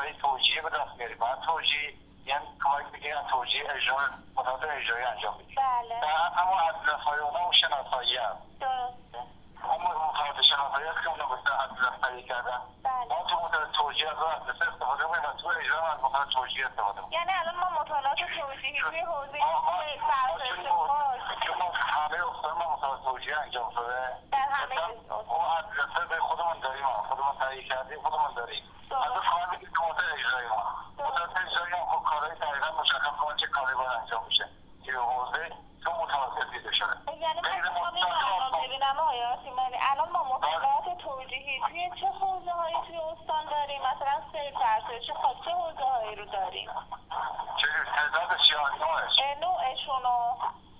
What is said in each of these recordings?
مسئله توجیه به دست میاری. باید توجیه یعنی کاری بگه توجیه اجرای متعهد اجرایی انجام بدی. بله. اما از دستای اونا و شناسایی هست. درسته. اون متعهد شناسایی هست که اونا بسته از دستایی کردن. بله. ما تو متعهد توجیه از دست استفاده کنیم و تو اجرا از متعهد توجیه استفاده کنیم. یعنی الان ما مطالعات توجیهی توی حوزه فرسایش خاک چون ما همه استان ما متعهد توجیه انجام شده. در همه اون از دسته به خودمون داریم، خودمون تهیه کردیم، خودمون داریم. از کار میگیم که متعهد اجرایی ما. متعهد اجرایی ما خب کارهای دقیقا مشخص کنن چه کاری باید انجام میشه. توی حوزه تو متوسط دیده شده. یعنی من ببینم آقای آسیمانی الان ما مطالعات توجیهی توی چه حوزه هایی توی استان داریم؟ مثلا سیر فرسایش خاک چه حوزه هایی رو داریم؟ چه تعداد نوعش؟ نوعشون رو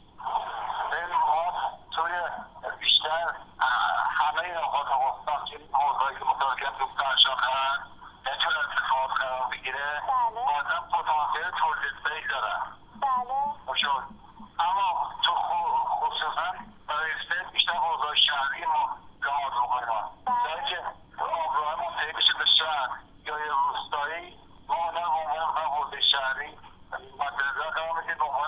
ما توی بیشتر همه نقاط استان که حوزه‌ای که متوجه تو فرشاخ هست نمیتونه اتفاق قرار بگیره. بازم پتانسیل تولیدسازی دارن. بله. اما تو خصوصا برای استیت بیشتر حوزه شهری ما کار می‌کنیم. جایی که آبراهای منتهی بشه به شهر یا یه روستایی ما اونا به عنوان حوزه شهری مدرسه قرار میدیم به عنوان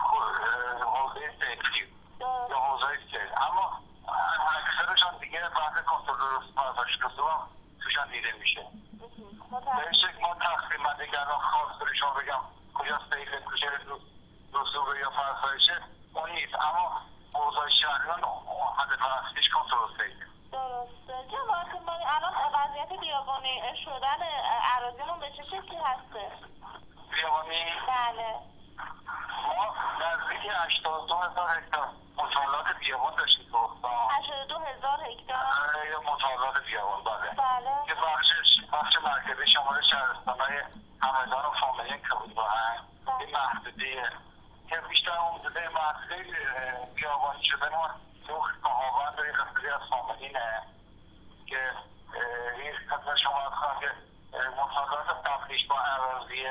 حوزه استیتی یا حوزه استیت. اما اکثرشان دیگه بحث کنترل فرسایش رسوب توشان دیده میشه. به این شکل ما تقسیم بندی‌گران خاص برشان بگم کجا استیت کجا رسوب یا فرسایشه اون نیست. اما حوزه شهریان هدف اصلیش کنترل استیت. درسته. جناب آسیمانی الان وضعیت بیابانی شدن اراضیمون به چه شکلی هسته؟ بیابانی؟ بله. ما نزدیک 82,000 هکتار مطالعات بیابان داشتیم تو استان. 82,000 هکتار؟ مطالعات بیابان بله. بله. که بخش مرکزی شمال شهرستان‌های همدان و فامیلین که بود باهن یه محدوده که بیشتر اون محدوده بیابانی شدن ما تو کهاوند و یه قسمتی از فامیلینه که این قسمت شما از خواهم که مطالعات تفریش با اراضی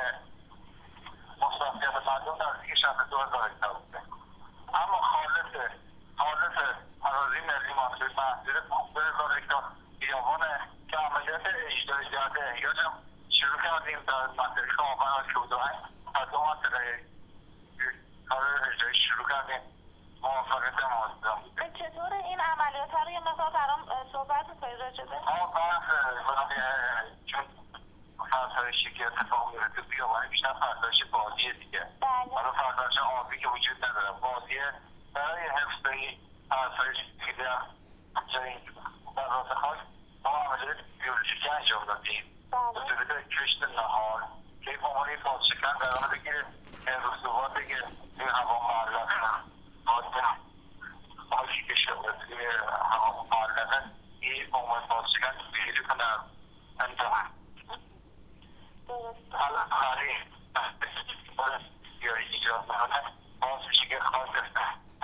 مستقیت مردم نزدیک 62,000 هکتار بوده. اما خالص اراضی ملی محدود 15,000 هکتار بیابانه که عملیات اجرایی جهت احیاج هم شروع کردیم در منطقه کهاوند و کوداهنگ و 2 منطقه کار اجرایی شروع کردیم. موافقت ما بود. چطور این عملیات ها رو یه مثلا برام صحبت می‌کنید راجبه؟ چون فرسایشی که اتفاق میفته بیابانی بیشتر فرسایش بادیه دیگه. حالا فرسایش آبی که وجود نداره. بادیه برای حفظ این فرسایش دیگه جایی در راست خاک ما عملیات بیولوژیکی انجام دادیم. به صورت کشت نهار که به عنوان بازشکن قرار بگیره رسوبات دیگه توی هوا معلق خاکی که شده توی هوا معلقه این به عنوان بازشکن بگیری کنم انجام حالا یا ایجاد نهانه باز میشه که خاک